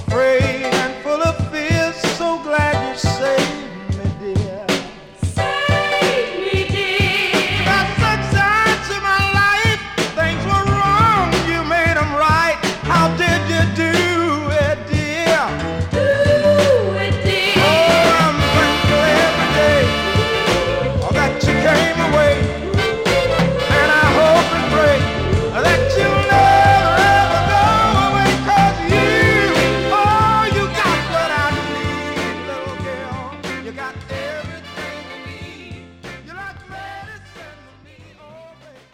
afraid and full of fear. So glad you saved me, dear. Save me, dear. Got such signs to my life. Things were wrong, you made them right. How did you do it, dear? Do it, dear. Oh, I'm thankful every day that you came away. And I hope and pray that you'll never ever go away. 'Cause oh, you got what I need, little girl. You got everything I need. You're like medicine to me, oh baby.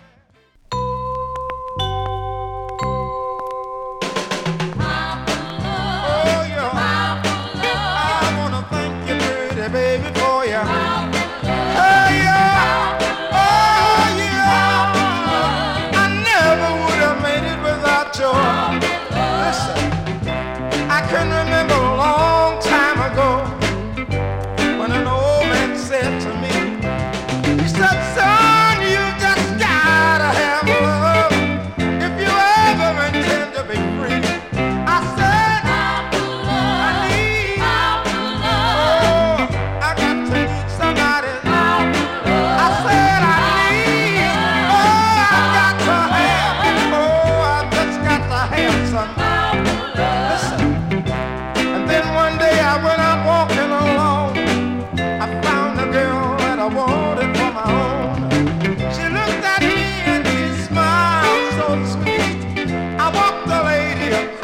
Oh, yeah. I wanna thank you, pretty baby, for you. Hey, yeah. Oh, yeah. I never would have made it without your. Listen, I can remember a long time ago when an old man said to me, he said, son, you just gotta have love if you ever intend to be free. I said, I need, oh, I got to need somebody. I said, I need, oh, I got to have, oh, I just got to have some. Listen, and then one day I went out walking alone. I found a girl that I wanted for my own. She looked at me and she smiled so sweet. I walked the lady